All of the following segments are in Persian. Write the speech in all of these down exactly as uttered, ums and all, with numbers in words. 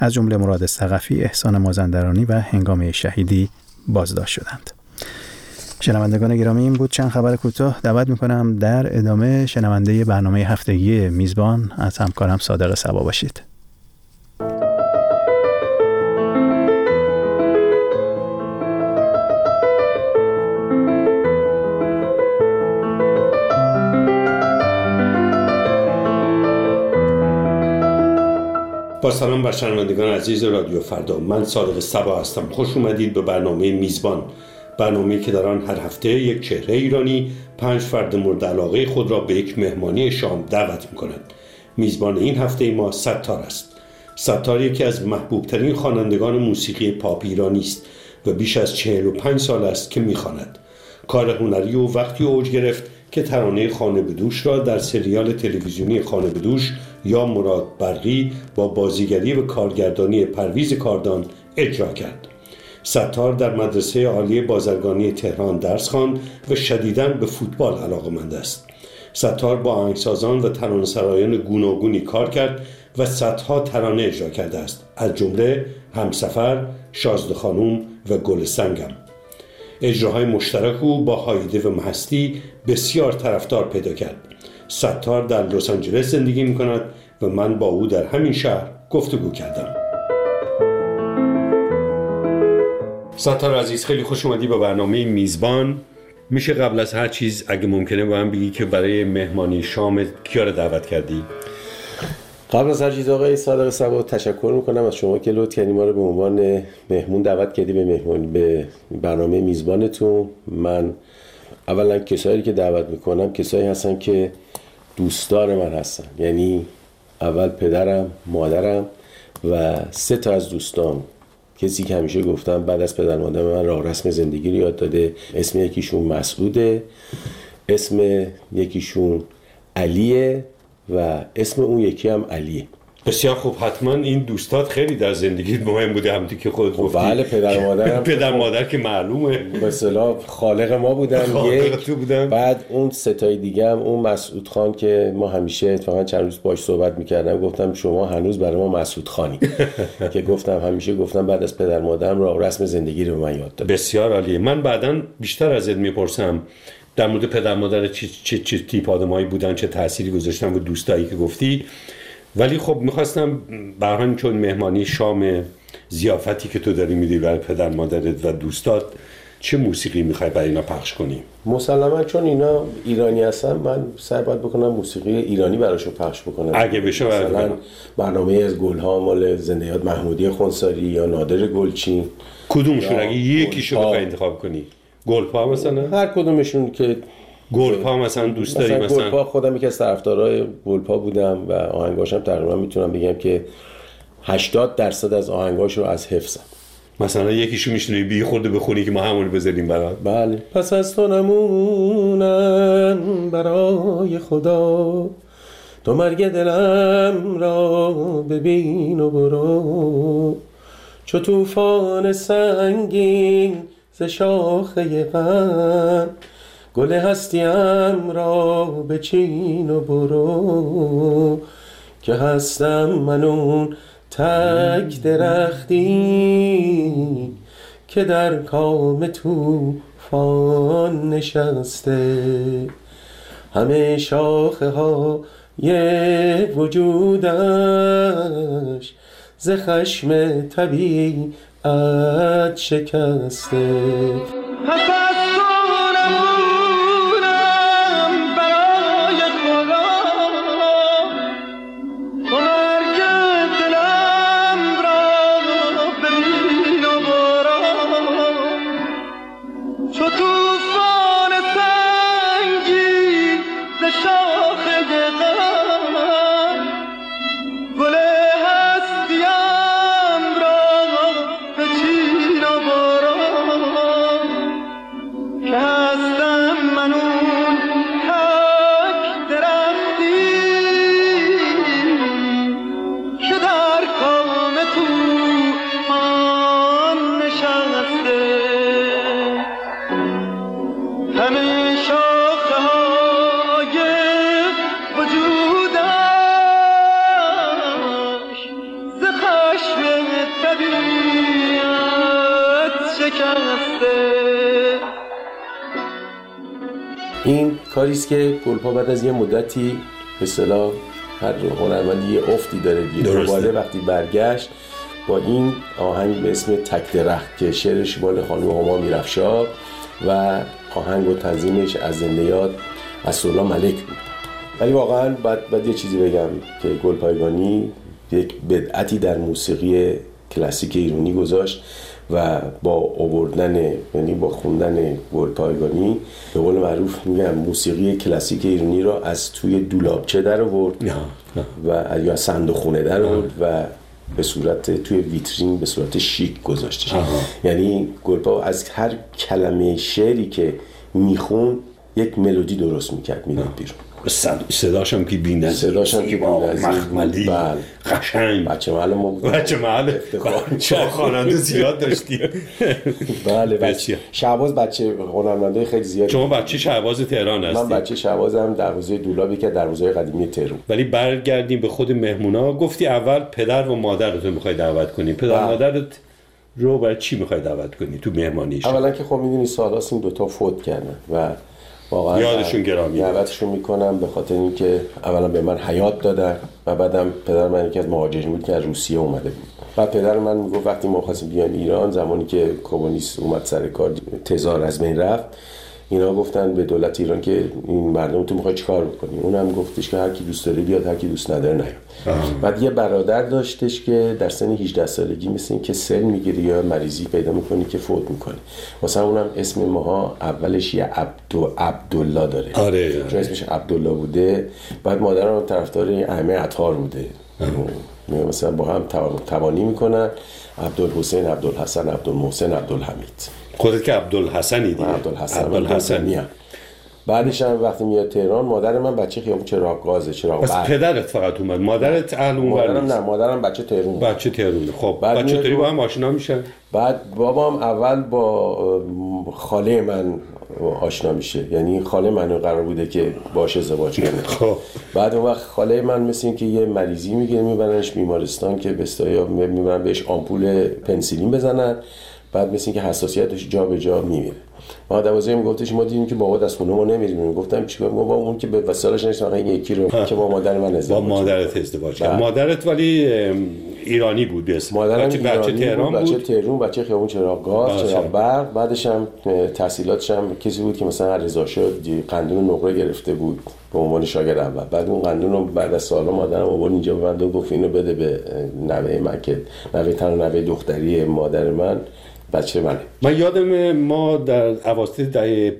از جمله مراد ثقفی، احسان مازندرانی و هنگامه شهیدی بازداشت شدند. شنوندگان گرامی، این بود چند خبر کوتاه. دعوت میکنم در ادامه شنونده برنامه هفتگی میزبان از همکارم صادق صبا باشید. با سلام بر شنوندگان عزیز رادیو فردا، من صادق صبا هستم. خوش اومدید به برنامه میزبان، برنامه‌ای که در آن هر هفته یک چهره ایرانی پنج فرد مورد علاقه خود را به یک مهمانی شام دعوت می‌کند. میزبان این هفته ما ستار است. ستار یکی از محبوب‌ترین خوانندگان موسیقی پاپ ایرانی است و بیش از چهل و پنج سال است که می‌خواند. کار هنری او وقتی اوج گرفت که ترانه خانه به دوش را در سریال تلویزیونی خانه به دوش یا مراد برقی با بازیگری و کارگردانی پرویز کاردان اجرا کرد. ستار در مدرسه عالی بازرگانی تهران درس خواند و شدیداً به فوتبال علاقه‌مند است. ستار با آهنگسازان و ترانه‌سرایان گوناگونی کار کرد و صدها ترانه اجرا کرده است، از جمله همسفر، شازده خانوم و گل سنگم. اجراهای مشترک او با هایده و مهستی بسیار طرفدار پیدا کرد. ستار در لس آنجلس زندگی می‌کند و من با او در همین شهر گفتگو کردم. ستار عزیز، خیلی خوش اومدی به برنامه میزبان. میشه قبل از هر چیز اگه ممکنه با هم بگی که برای مهمانی شام کیا رو دعوت کردی؟ قبل از هر چیز آقای صادق صبا تشکر میکنم از شما که لطف کردید ما رو به عنوان مهمون دعوت کردی به مهمانی به برنامه میزبانتون. من اولا کسایی که دعوت میکنم کسایی هستن که دوستدار من هستن، یعنی اول پدرم، مادرم و سه تا از دوستام. کسی که همیشه گفتم بعد از پدر مادر من راه رسم زندگی رو یاد داده، اسم یکیشون مسعوده، اسم یکیشون علیه و اسم اون یکی هم علیه. بسیار خوب. حتما این دوستات خیلی در زندگی مهم بوده، همونطور که خودت گفتی. بله، پدر مادرم پدر مادر که معلومه به اصطلاح خالق ما بودن. خالق تو بودن. بعد اون ستای دیگه هم اون مسعود خان که ما همیشه اتفاقا چند روز باهاش صحبت می‌کردم، گفتم شما هنوز برای ما مسعود خانی که گفتم همیشه گفتم بعد از پدر مادرم راه رسم زندگی رو به من یاد داد. بسیار عالیه. من بعداً بیشتر ازت میپرسم در مورد پدر مادر چه چه چه تیپ آدمایی بودن، چه تأثیری گذاشتن و دوستایی که گفتی. ولی خب میخواستم برای چون مهمانی شام ضیافتی که تو داری میدی برای پدر مادرت و دوستات، چه موسیقی میخوای برای اینا پخش کنی؟ مسلما چون اینا ایرانی هستن من سعی باید بکنم موسیقی ایرانی براشون پخش بکنم. اگه بشه مثلا برنامه از گلها مال زنده یاد محمودی خونساری یا نادر گلچین. کدومشون اگه یکیشو بخوای انتخاب کنی؟ گلپا مثلا؟ هر کدومشون که گلپا مثلا دوست داری؟ مثلا, مثلا گلپا خودم یکی از طرفدارای گلپا بودم و آهنگاشم تقریبا میتونم بگم که هشتاد درصد از آهنگاشو از حفظم. مثلا یکیشو میشونی بی خورده بخونی که ما همون بذاریم برات؟ بله. پس از تو نمونم برای خدا، تو مرگ دلم را ببین و برو، چو طوفان سنگین ز شاخه غم، گل هستیم را بچین و برو، که هستم من اون تک درختی که در کام طوفان نشسته، همه شاخه ها یه وجودش ز خشم طبیعت شکسته. این کاری است که گلپا بعد از یه مدتی به اصطلاح هر هنرمندی یه افتی داره دیگه، دوباره وقتی برگشت با این آهنگ به اسم تک درخت که شعرش مال خانم هما میرافشار و آهنگ و تنظیمش از زنده یاد اسدالله ملک بود. ولی واقعا بعد بعد یه چیزی بگم که گلپایگانی یک بدعتی در موسیقی کلاسیک ایرانی گذاشت و با آوردن، یعنی با خوندن گلپایگانی به قول معروف میگم موسیقی کلاسیک ایرانی را از توی دولابچه در آورد و یا صندوقخونه در آورد و به صورت توی ویترین به صورت شیک گذاشتش. یعنی گلپا از هر کلمه شعری که میخون یک ملودی درست میکرد میداد بیرون. صداش هم که بی‌نظیر، صداش هم که بی‌نظیر، مخملی، قشنگ. بچه محل ما بود. بچه محل چه خواننده زیاد داشتیم. بله بچه شهباز بچه هنرمنده خیلی زیاد. شما بچه شهباز تهران هستی؟ من بچه شهبازم، دروازه دولابی که دروازه قدیمی تهران. ولی برگردیم به خود مهمونا. گفتی اول پدر و مادرت رو می‌خوای دعوت کنی. پدر و مادرت رو برای چی می‌خوای دعوت کنی تو مهمانیش؟ اولا که خب می‌دونی سالاس این دو تا فوت کردن و واقعا یادشون گرامی، دعوتشون میکنم به خاطر اینکه اولا به من حیات دادن و بعدم پدر من یکی از مهاجرین بود که از روسیه اومده بود. بعد پدر من میگفت وقتی ما خواستیم بیان ایران، زمانی که کمونیست اومد سر کار، تزار از بین رفت، اینا گفتن به دولت ایران که این مردم تو میخوای چیکار بکنی؟ اونم گفتش که هر کی دوست داره بیاد، هر کی دوست نداره نیاد. بعد یه برادر داشتش که در سن هجده سالگی مثل این که سل میگیری یا مریضی پیدا میکنی که فوت میکنه. واسه اونم اسم ماها اولش یه عبدو عبدالله داره. آره. چون اسمش عبدالله بوده. بعد مادرم طرفدار ائمه اطهار بوده. مثلا با هم توانی میکنن، عبدالحسین، عبدالحسن، عبدالمحسن، عبدالحمید. خودت که عبدالحسنی دیگه. عبدالحسن عبدالحسنی. بعدش هم وقتی میاد تهران، مادر من بچه خیابون چراغ گازه، چراغ برق. بس پدرت فقط اومد، مادرت اهل اونور نیست؟ نه، مادرم بچه تهران. بچه تهرونه. خب بعد چطوری با هم آشنا میشن؟ بعد بابام اول با خاله من آشنا میشه، یعنی خاله من قرار بوده که باشه ازدواج کنه. خب بعد اون وقت خاله من مثل این که یه مریضی میگیره، میبرنش بیمارستان که به اصطلاح میبرن بهش آمپول پنسیلین بزنن، بعد مثل این که حساسیتش جا به جا میمیره. ما دوازه میگفتش ما دیدیم که بابا از خونه ما نمیریم. گفتم چیکار؟ بابا اون که به وسایلش نیست، فقط یکی رو که با مادر من ازدواج با مادرت ازدواج کرد. مادرت ولی ایرانی بود به اسم. مادرم بچه ایرانی تهران بود، بود. بچه تهران، بچه خیابون چراغ گاز، چراغ برق. بعدش هم تحصیلاتش هم کسی بود که مثلا رضا شاه قندون نقره گرفته بود به عنوان شاگرد اول. بعد اون قندون رو بعد از سالا مادرم آورد اینجا به من داد، گفت اینو بده به نوه من که نوه تن نوه دختری مادر من بچه منه. من یادم ما در اواسط دهه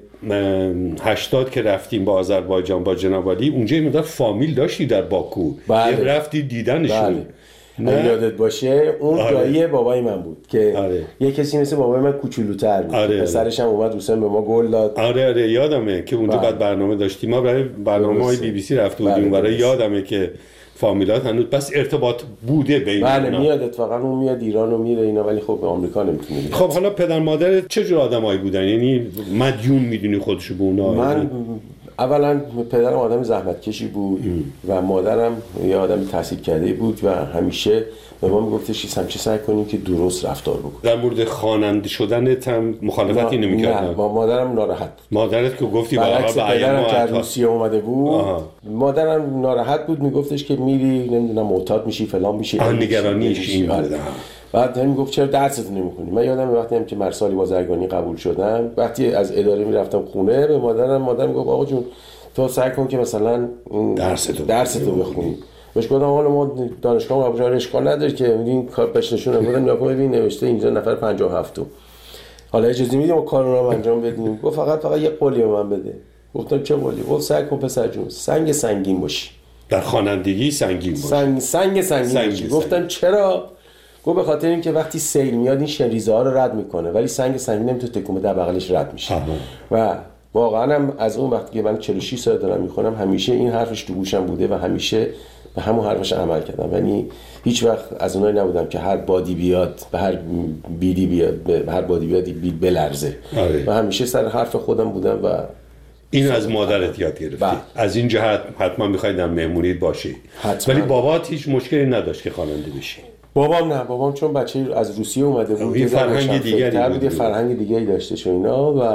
هشتاد که رفتیم با آذربایجان با جناب علی، اونجا یه مقدار فامیل داشتی در باکو. بله. رفتی دیدنشون. بله. نه یادت باشه اون آره. دایی بابای من بود که آره. یه کسی مثل بابای من کوچولوتر بود. آره. پسرش هم اومد روسن به ما گل داد. آره آره یادمه که اونجا بعد برنامه داشتیم. ما برای برنامه‌های بی بی سی رفته بودیم. برای یادمه که فامیلات هنوز بس ارتباط بوده بین بله اونا. میاد اتفاقا اون میاد ایران و میره اینا، ولی خب به آمریکا نمیتونه. خب حالا پدر مادر چه جور آدمایی بودن؟ یعنی مدیون میدونی خودشو به اونا؟ من اولا پدرم آدم زحمتکشی بود ام. و مادرم یه آدم تحصیل کرده بود و همیشه به ما میگفتش همیشه سعی کنیم که درست رفتار بکنیم. در مورد خواننده شدن هم مخالفتی نمی‌کردن؟ نه، با مادرم ناراحت. مادرت که گفتی برعکس پدرم که روسیه اومده بود. آها. مادرم ناراحت بود، میگفتش که میری نمیدونم معتاد میشی فلان میشی. نگرانیش این بود. بعد هم میگفت چرا درست نمی‌خونی؟ من یادم وقتی هم که مرسالی بازرگانی قبول شدم، وقتی از اداره میرفتم خونه به مادرم، مادرم میگفت آقا جون تو سعی کن که مثلا درس تو درس تو بخونی. بهش گفتم حالا ما دانشگاه قبول شدن اشکال نداره که این کار پیش نشون بودم، نگاه ببین نوشته اینجا نفر پنجاه و هفت حالا اجازه میدیم ما کار رو انجام بدیم. گفت فقط فقط یه قولی به من بده. گفتم چه قولی؟ گفت سعی کن پسر جون سنگ سنگین باشی. در خوانندگی سنگین باشی. سنگ سنگ سنگین باشی. گفتم چرا؟ گفت به خاطر اینکه وقتی سیل میاد این شریزه ها رو رد میکنه، ولی سنگ سنگین نمیتونه تکون بده، بغلش رد میشه. و واقعا هم از اون وقتی که من چهل و شش سال دارم میخونم همیشه این حرفش تو گوشم بوده و همیشه به همون حرفش عمل کردم. یعنی هیچ وقت از اونایی نبودم که هر بادی بیاد به هر بیدی بیاد به هر بادی بیاد بید بلرزه. آره. و همیشه سر حرف خودم بودم و این از مادرت یاد گرفتی. از این جهت حتما می‌خوای در مهمونیت باشی. حتما. ولی بابات هیچ مشکلی نداشت که خواننده بشی؟ بابام نه، بابام چون بچه از روسیه اومده بود که فرهنگ دیگری بود، فرهنگ دیگری داشته و اینا و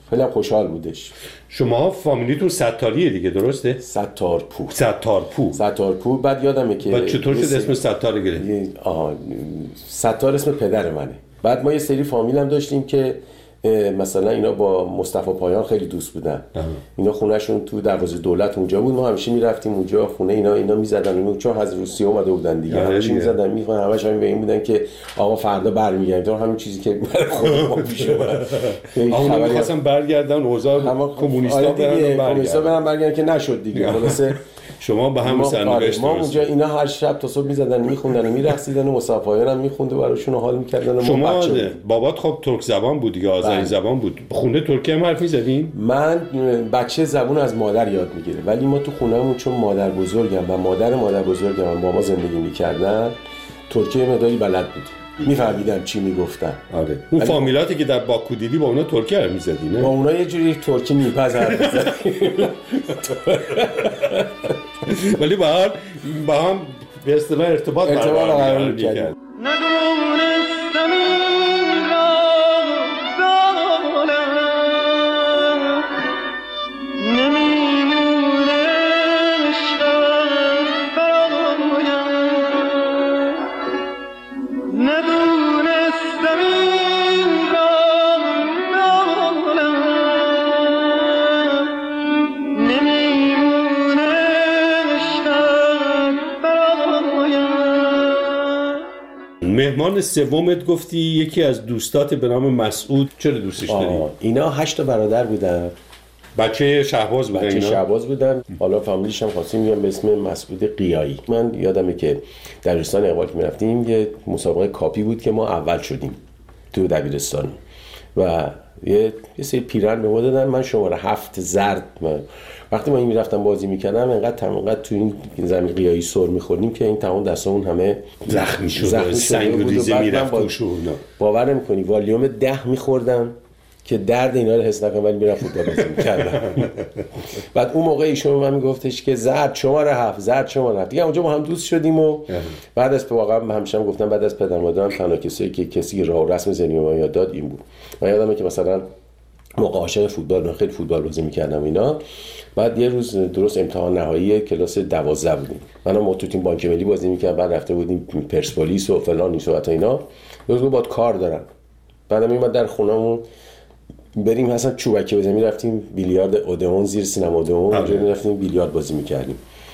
خیلی خوشحال بودش. شما فامیلیتون ستاریه دیگه درسته؟ ستارپور. ستارپور. ستارپور. بعد یادمه که بعد چطور شد اسم ستار گرفت؟ آها ستار اسم پدر منه. بعد ما یه سری فامیل هم داشتیم که مثلا اینا با مصطفی پایان خیلی دوست بودن. اه. اینا خونهشون تو دروازه دولت اونجا بود، ما همیشه میرفتیم اونجا خونه اینا اینا میزدن اونو، چون از روسیه اومده بودن دیگه همیشه میزدن میخوان همش همین به این بودن که آقا فردا برمیگردیم. تو همین چیزی که خود ما پیش اومد اون می‌خواستن برگردن اوضاع کمونیستا برن کمونیستا برن برگردن که نشد دیگه. خلاص شما با هم سرنوشت ما اونجا اینا هر شب تا صبح میزدن میخوندن و میرقصیدن و مصطفیان هم میخونده براشون و حال میکردن. شما بابات خب ترک زبان بود دیگه، آذری زبان بود، خونه ترکی هم حرف میزدین؟ من بچه زبون از مادر یاد میگیره، ولی ما تو خونهمون چون مادر بزرگم و مادر مادر بزرگم با ما زندگی میکردن ترکی مقداری بلد بود، میفهمیدم چی میگفتن. آره اون فامیلاتی که در باکو دیدی با اونا ترکی حرف میزدی نه؟ با اونا یه جوری ترکی نیپز حرف میزدی ولی با هم با هم به اصطلاح ارتباط برقرار می‌کردیم. مهمان سومت گفتی یکی از دوستات به نام مسعود، چرا دوستش داری؟ اینا هشت تا برادر بودن، بچه شهباز بودن. بچه شهباز بودن. حالا فامیلیش هم خاصی میگم به اسم مسعود قیایی. من یادمه که دبیرستان اقبال که میرفتیم یه مسابقه کاپی بود که ما اول شدیم تو دبیرستان و یه یه سری پیرن به ما دادن، من شماره هفت زرد. من وقتی ما این میرفتم بازی میکردم انقدر تمام تو این زمین قیایی سر میخوردیم که این تمام دستامون همه زخمی شده، سنگ و ریزه میرفت توشون. باور نمیکنی والیوم ده میخوردم که درد اینا رو حس نکنم، ولی میرم فوتبال بازی میکردم. بعد اون موقع ایشون من میگفتش که زرد شماره هفت، زرد شماره هفت. دیگه اونجا ما هم دوست شدیم و بعد از واقعا همیشه هم گفتم بعد از پدر مادرم تنها کسی که کسی راه و رسم زندگی ما یاد داد این بود. من یادمه که مثلا موقع عاشق فوتبال، من خیلی فوتبال بازی میکردم اینا. بعد یه روز درست امتحان نهایی کلاس دوازده بودیم، منم ما تو تیم بانک ملی بازی میکردم، بعد رفته بودیم پرسپولیس و فلان این صحبت اینا. روز بعد کار دارم، بعدم میومد در خونمون بریم مثلا چوبکی بزنیم، میرفتیم بیلیارد اودئون زیر سینما اودئون اونجا میرفتیم بیلیارد بازی میکردیم.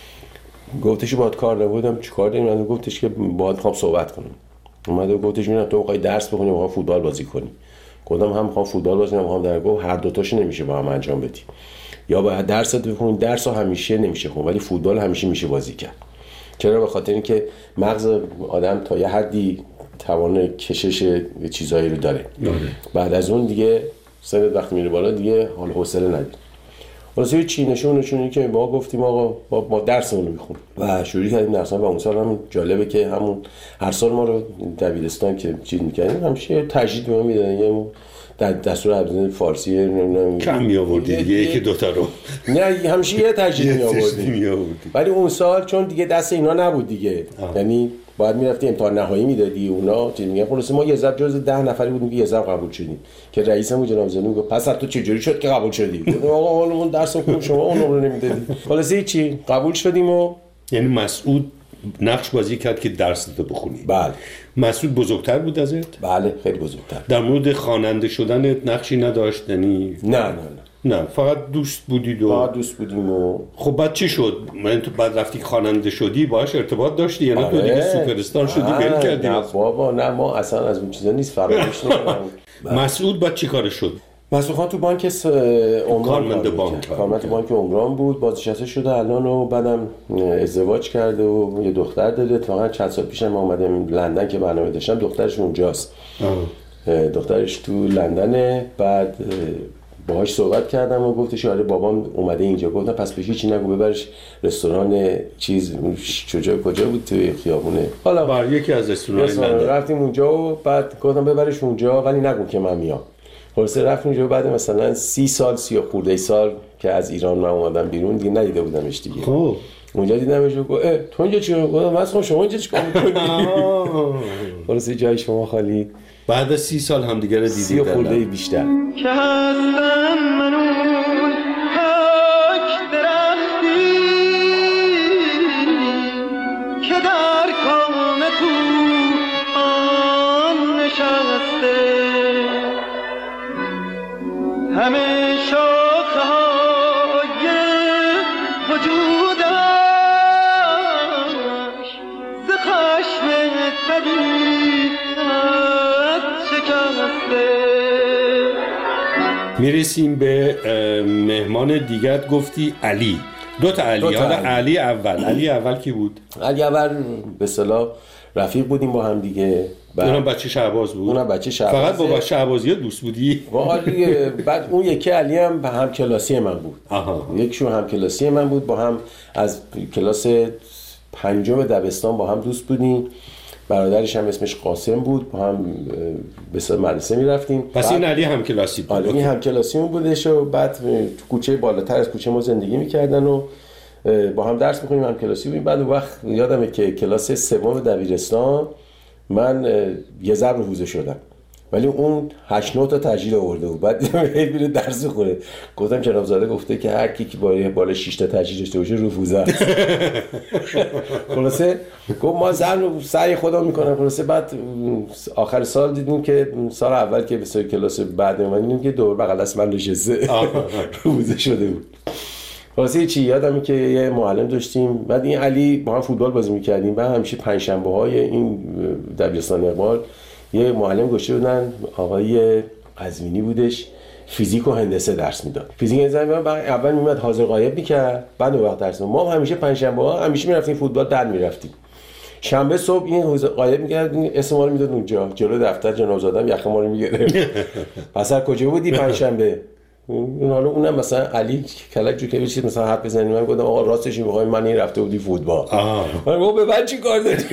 گفتش باید کار نبودم چیکار داریم؟ من گفتش که باید خواب صحبت کنم. اومد گفتش میرم تو میخوای درس بخونی یا فوتبال بازی کنی؟ گفتم هم میخوام فوتبال بازی کنم هم در گفت هر دو تاشو نمیشه با هم انجام بدی، یا باید درست بخونی، درس همیشه نمیشه خون ولی فوتبال همیشه میشه بازی کرد. چرا؟ به خاطر اینکه مغز آدم تا یه حدی توان کشش چیزایی رو داره. بعد از اون دیگه سنت وقتی میره بالا دیگه حال حوصله نداری. واسه چی نشون نشونی که ما گفتیم آقا ما, ما درسمون رو میخونیم و شروع کردیم درسمون. و اون سال هم جالبه که همون هر سال ما رو دبیرستان که چیز می‌کردیم همیشه تجدید به ما میدادن، یه در دستور ابزار فارسی نمیدونم کم می آوردی دیگه یکی دو تا رو، نه همیشه یه تجدید می آوردی. ولی اون سال چون دیگه دست اینا نبود دیگه، یعنی باید میرفتی امتحان نهایی میدادی اونا چیز میگن. خلاص ما یه ضرب جز ده نفری بودیم که یه ضرب قبول شدیم که رئیسمون جناب زنی میگه پس تو چه جوری شد که قبول شدی؟ گفتم آقا حالا اون درسم خوب شما اون رو نمیدادی. خلاص چی قبول شدیم. و یعنی مسعود نقش بازی کرد که درس تو بخونی. بله. مسعود بزرگتر بود ازت؟ بله خیلی بزرگتر. در مورد خواننده شدنت نقشی نداشت یعنی؟ نه نه نه نه فقط دوست بودید و فقط دوست بودیم. و خب بعد چی شد؟ من تو بعد رفتی خواننده شدی باهاش ارتباط داشتی یا نه؟ تو دیگه سوپر استار شدی ول کردی؟ نه بابا نه ما اصلا از اون چیزا نیست، فراموش نمی‌کنم. مسعود بعد چی کارش شد؟ مسعود خان تو بانک عمران کارمند بانک کارمند بانک عمران بود، بازنشسته شده الان و بعدم ازدواج کرده و یه دختر داره. اتفاقا چند سال پیش ما اومدیم لندن که برنامه داشتم، دخترش اونجاست. دخترش تو لندنه. بعد باهاش صحبت کردم و گفتش آره بابام اومده اینجا. گفتم پس بهش چیزی نگو، ببرش رستوران چیز کجا کجا بود توی خیابونه، حالا بر یکی از رستوران‌های لندن رفتیم اونجا و بعد گفتم ببرش اونجا ولی نگو که من میام. خلاصه رفتیم اونجا. بعد مثلا سی سال سی خورده سال که از ایران من اومدم بیرون دیگه ندیده بودمش دیگه. خب اونجا دیدمش گفت تو اینجا چیکار می‌کنی؟ من اصلا شما اینجا چیکار می‌کنی؟ خلاص جای شما خالی. بعد از سی سال هم دیگه دیدید؟ سی خورده بیشتر. که هستم من اون تک درختی که در کام تو آن نشسته، همه شاخه های وجودش ز خشم طبیعت شکسته. میرسیم به مهمان دیگت. گفتی علی، دو تا علی. حالا علی اول، علی اول کی بود؟ علی اول به اصطلاح رفیق بودیم با هم دیگه. اونم بچه شهباز بود؟ اونم بچه شهباز. فقط با شهبازی دوست بودی؟ واقعا. بعد اون یکی علی هم به هم کلاسی من بود. آها. یکیشون هم کلاسی من بود، با هم از کلاس پنجم دبستان با هم دوست بودیم. برادرش هم اسمش قاسم بود، با هم به سر مدرسه میرفتیم. پس این علی هم کلاسی بود؟ آره این هم کلاسی اون بودش و بعد تو کوچه بالاتر از کوچه ما زندگی میکردن و با هم درس میخونیم، هم کلاسی بودیم. بعد اون وقت یادمه که کلاس سوم دبیرستان من یه ضرب حوزه شدم، ولی اون هشت نه تا تجربه آورده بود. بعد میره درس خوره، گفتم جناب زاده گفته که هر کی که بالا بالا شش تا تجربه داشته باشه رفوزه است. خلاصه گفت ما زن سعی خدا میکنم. خلاصه بعد آخر سال دیدیم که سال اول که به سر کلاس بعد اومدیم که دور بغل دست من نشسته رفوزه شده بود. خلاصه چی یادمه که یه معلم داشتیم، بعد این علی با هم فوتبال بازی میکردیم. بعد همیشه پنج شنبه های این دبیرستان اقبال یه معلم گوشه بودن، آقای قزوینی بودش، فیزیک و هندسه درس میداد. فیزیک هندسه بعد اول میومد حاضر غایب میکرد، بعد وقت درس میداد. ما همیشه پنج شنبه ها همیشه میرفتیم فوتبال در میرفتیم. شنبه صبح این حاضر غایب میکرد، اسم ما رو میداد اونجا جلو دفتر جناب زاده یخ ما رو میگرفت. پس کجا بودی پنج شنبه؟ اون حالا اونم مثلا علی کلک جو که بشید مثلا حرف بزنیم، من گفتم آقا راستش میگم من این رفته بودی فوتبال. من گفتم به من چی کار داری؟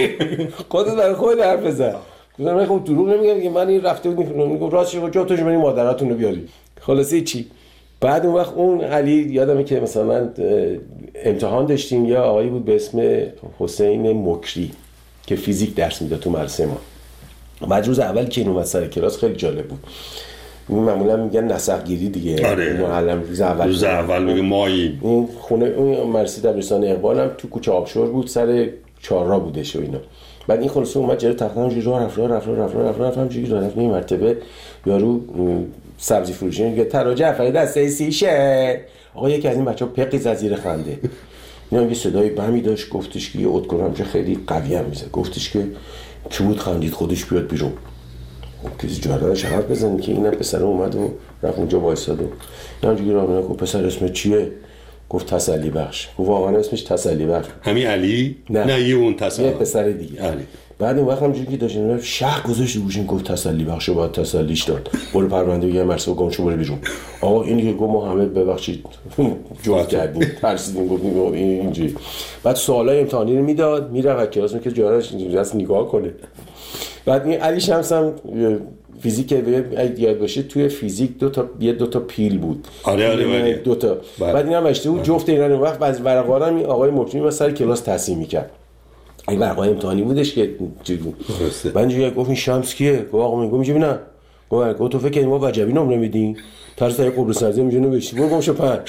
خودت برای خودت حرف بزن. گفتم من خب دروغ نمیگم که من این رفته بودی فوتبال. میگم راستش جا توش من مادراتون رو بیاری. خلاصه چی بعد اون وقت اون علی یادمه که مثلا امتحان داشتیم، یا آقایی بود به اسم حسین مکری که فیزیک درس میداد تو مدرسه ما. بعد روز اول که این اومد سر کلاس خیلی جالب بود. این معمولا میگن نسق گیری دیگه. آره. معلم روز اول روز اول میگه مایی. این خونه اون مدرسه دبیرستان اقبال هم تو کوچه آبشور بود، سر چهارراه بودش و اینا. بعد این خلاصه اومد جلوی تخت همونجوری راه رفت راه رفت راه رفت راه رفت همونجوری راه رفت. این مرتبه یارو سبزی فروشی میگه ترا جعفری دسته سیشه. آقا یکی از این بچه‌ها پقی زد زیر خنده. اینا یه صدای بمی داشت، گفتش که یه ادکرم چه خیلی قوی هم میزد، گفتش که کی بود خندید خودش بیاد بیرون. کسی جوهر شهر بزنید که اینم پسر اومد و رفت اونجا وایساد و اینجوری راه میره. گفت پسر اسم چیه؟ گفت تسلی بخش. گفت واقعا اسمش تسلی بخش؟ همین علی؟ نه, نه یه اون تسلی، یه پسر دیگه علی. بعد اون وقت همونجوری که داشتن شق گذاشت گوشین، گفت تسلی بخش باید تسلیش داد، برو پرونده‌ای مرسو گم شو برو بیرون. آقا اینی که گفت محمد ببخشید جواب کردیم ترسیدیم، گفتیم اینجوری. بعد سوالای امتحانی رو میداد، میره کلاس که جوهرش اینجوری نگاه کنه. بعد این علی شمس هم فیزیک اگه یاد باشه توی فیزیک دو تا یه دو تا پیل بود. آره آره دو تا. بعد اینم اشته بود جفت اینا اون وقت بعضی ورقا رو آقای مکرمی مثلا سر کلاس تصحیح می‌کرد. این ورقای امتحانی بودش که چیز بود. من اینجوری گفت این شمس کیه؟ گفت آقا من گفتم ببینم. گفت تو فکر کنی ما وجبی نمره میدین؟ طرز تا قبرس سرزی میجونه بشی. برو گمشو پنج.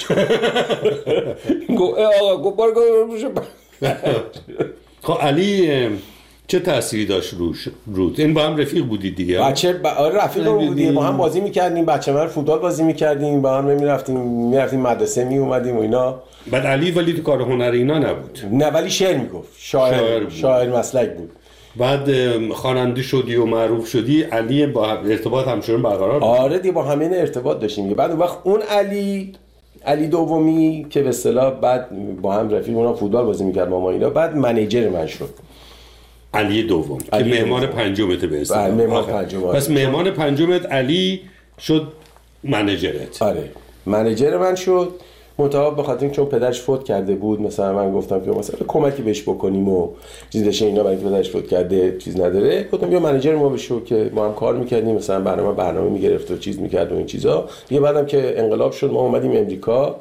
گفت آقا گفت برو گمشو پنج. خب علی چه تأثیری داشت روش روت؟ این با هم رفیق بودید دیگه؟ بچه ب... آره رفیق بودیم، با هم بازی میکردیم، بچه من فوتبال بازی میکردیم، با هم میرفتیم میرفتیم مدرسه می اومدیم و اینا. بعد علی ولی تو کار هنر اینا نبود؟ نه ولی شعر میگفت، شاعر شاعر, شاعر مسلک بود. بعد خواننده شدی و معروف شدی، علی با ارتباط همچنان برقرار بود؟ آره دی با همین ارتباط داشتیم. بعد اون وقت اون علی علی دومی که به اصطلاح بعد با هم رفیق اونا فوتبال بازی میکرد با ما اینا، بعد منیجر من شد. علی دوم که مهمان پنجمت به اصطلاح. بله مهمان پنجم. پس مهمان پنجمت علی شد منیجرت. آره منیجر من شد. منتها به خاطر اینکه چون پدرش فوت کرده بود، مثلا من گفتم که مثلا کمکی بهش بکنیم و چیز بشه اینا، برای اینکه پدرش فوت کرده چیز نداره، گفتم یا منیجر ما بشو که ما هم کار میکردیم، مثلا برنامه برنامه میگرفت و چیز میکرد و این چیزا دیگه. بعدم که انقلاب شد ما اومدیم امریکا،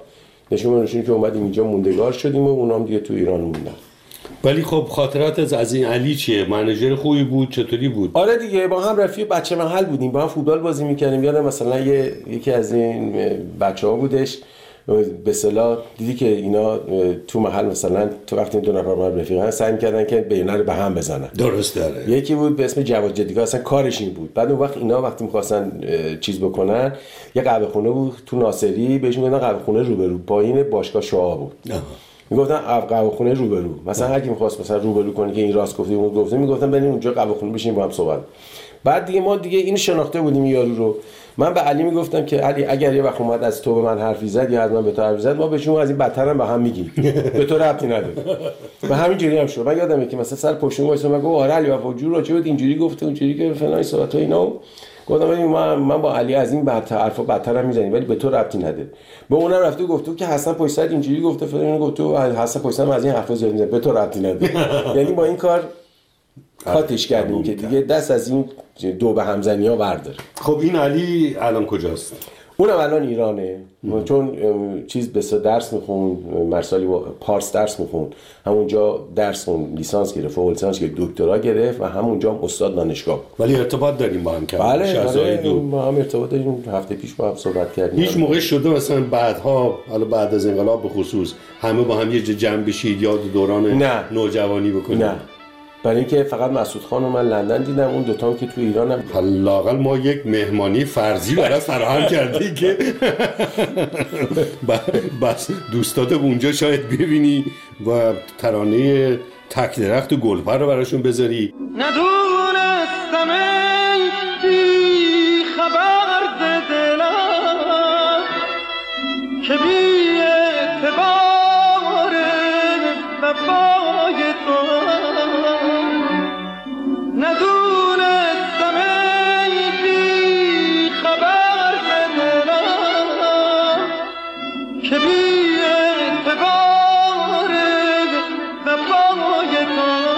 نشون نشون که اومدیم اینجا موندگار شدیم و اونام دیگه تو ایران موندن. ولی خب خاطرات از این علی چیه؟ منیجر خوبی بود؟ چطوری بود؟ آره دیگه با هم رفیق بچه محل بودیم، با هم فوتبال بازی می‌کردیم. یادم مثلا یه یکی از این بچه‌ها بودش به اصطلاح دیدی که اینا تو محل مثلا تو وقتی دو نفر با هم رفیقان سعی می‌کردن که بینا رو به هم بزنن. درست داره. یکی بود به اسم جواد جدیگا، اصلا کارش این بود. بعد اون وقت اینا وقتی می‌خواستن چیز بکنن یه قهوه خونه بود تو ناصری، بهش میگفتن قهوه خونه روبرو، پایین باشگاه شاه بود. میگفتن قهوه خونه روبرو. مثلا هر کی می‌خواست مثلا روبرو کنه که این راست گفته اون گفته، میگفتن بریم اونجا قهوه خونه بشین با هم صحبت. بعد دیگه ما دیگه اینو شناخته بودیم یارو رو. من به علی میگفتم که علی اگر یه وقت اومد از تو به من حرفی زد یا از من به تو حرفی زد، ما به شما از این بدتر هم به هم میگیم. به تو ربطی نداره. و همینجوری هم شد. من یادمه که مثلا سر پشت وایس من گفت آره علی بابا جور راجع به اینجوری گفته اونجوری که فلان صحبت و اینا. گفتم من من با علی از این بدتر حرفا بدتر هم میزنیم ولی به تو ربطی نداره. به اونم رفته گفت که حسن پشت سر اینجوری گفته فلان گفت تو حسن پشت سر از این حرفا زیاد میزنه، به تو ربطی نداره. یعنی با این کار خاطش کردیم که دیگه دست از این دو به همزنی ها بردار. خب این علی الان کجاست؟ اونم الان ایرانه. چون چیز بس درس میخون، مرسالی با پارس درس میخون، همونجا درس خون، لیسانس گرفت، فوق لیسانس گرفت، دکترا گرفت و همونجا هم استاد دانشگاه. ولی ارتباط داریم با هم که بله بله ما هم ارتباط داریم، هفته پیش با هم صحبت کردیم. هیچ موقع شده مثلا بعدها حالا بعد از انقلاب به خصوص همه با هم یه جمع بشید یاد دوران نه. نوجوانی بکنید؟ نه، برای اینکه فقط مسعود خان رو من لندن دیدم، اون دوتام که تو ایرانم. حداقل ما یک مهمانی فرضی برات فراهم کردی که بس دوستات اونجا شاید ببینی و ترانه تک درخت و گلپر رو براشون بذاری. ندونستم ای بی خبر ز دلم که بی اعتبار وفای تو، ندونستم ای بی خبر ز دلم که بی اعتبار وفای تو،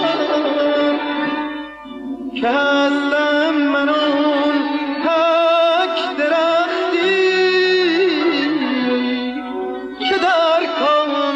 که هستم من اون تک درختی که در کام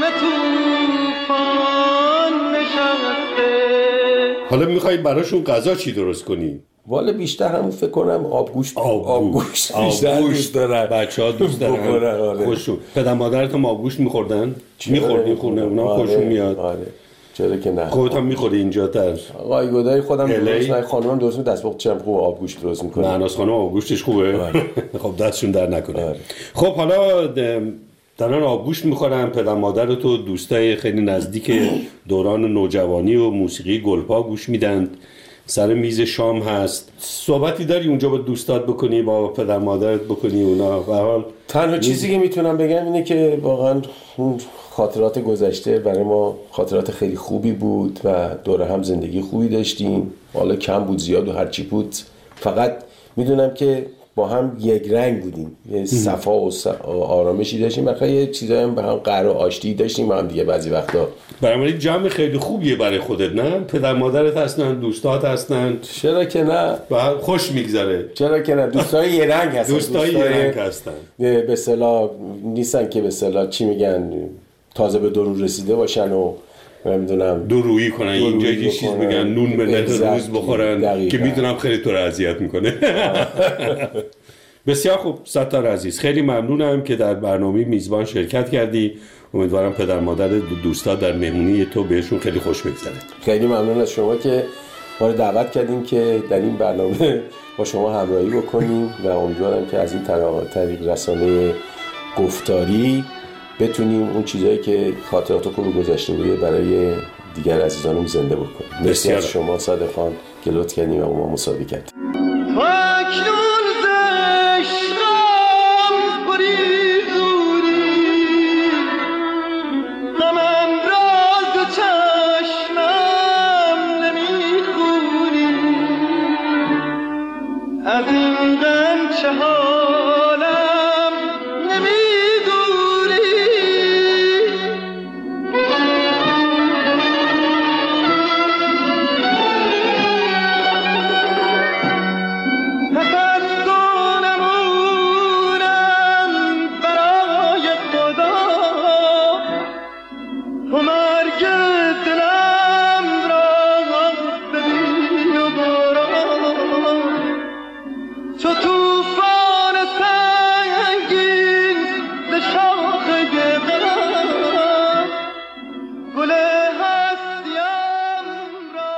توفان نشسته. حالا میخوایی براشون غذا چی درست کنی؟ والا بیشتر همون فکر کنم آبگوشت آبگوشت بیشتر دوست دارن، بچه‌ها دوست دارن. خوشون. پدر مادرت هم آبگوشت می‌خوردن؟ می‌خوردی خونه اونا خوشون میاد؟ آره چرا که نه. خودت هم می‌خوری اینجا در آقای گدای خودم درست نه، خانومم درست دست با چم خوب آبگوشت درست می‌کنه. نه ناز خانم آبگوشتش خوبه. خب دستشون در نکنه. خب حالا دارن آبگوشت می‌خورن، پدر مادر تو دوستای خیلی نزدیک دوران نوجوانی و موسیقی گلپا گوش میدن، سر میز شام هست. صحبتی داری اونجا با دوستات بکنی، با پدر مادرت بکنی اونا؟ به هر حال تنها چیزی که میتونم بگم اینه که واقعا اون خاطرات گذشته برای ما خاطرات خیلی خوبی بود و دور هم زندگی خوبی داشتیم. حالا کم بود زیاد و هر چی بود، فقط میدونم که با هم یک رنگ بودیم، یه صفا و آرامشی داشتیم، مثلا یه چیزایی هم به هم قهر و آشتی داشتیم با هم دیگه بعضی وقتا. برای جمع خیلی خوبیه برای خودت، نه؟ پدر مادرت هستن، دوستات هستن، چرا که نه؟ و خوش میگذره. چرا که نه؟ دوستای یه رنگ هستن. دوستای یه رنگ هستن. به اصطلاح نیستن که به اصطلاح چی میگن تازه به درون رسیده باشن و نمیدونم دورویی کنن، اینجا یه چیز بگن نون ملت روز بخورن دقیقا. که میدونم خیلی تو رو اذیت میکنه. بسیار خوب ستار عزیز، خیلی ممنونم که در برنامه میزبان شرکت کردی. امیدوارم پدر مادر دوستات در مهمونی تو بهشون خیلی خوش بگذره. خیلی ممنون از شما که ما رو دعوت کردین که در این برنامه با شما همراهی بکنیم و امیدوارم که از این طریق رسانه گفتاری بتونیم اون چیزایی که خاطرات خوب گذشته بوده برای دیگر عزیزانم زنده بکنیم. مرسی از شما صادق خان که لطف کردین و ما مساعده کردین. از این غنچه حالم نمیدونی، پس از تو نمونم برای خدا چو توفان سنگین ز شاخه غم گل هستیم را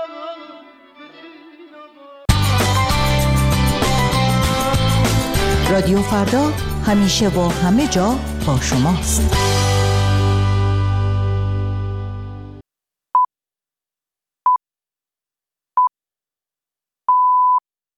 رادیو فردا همیشه و همه جا با شماست.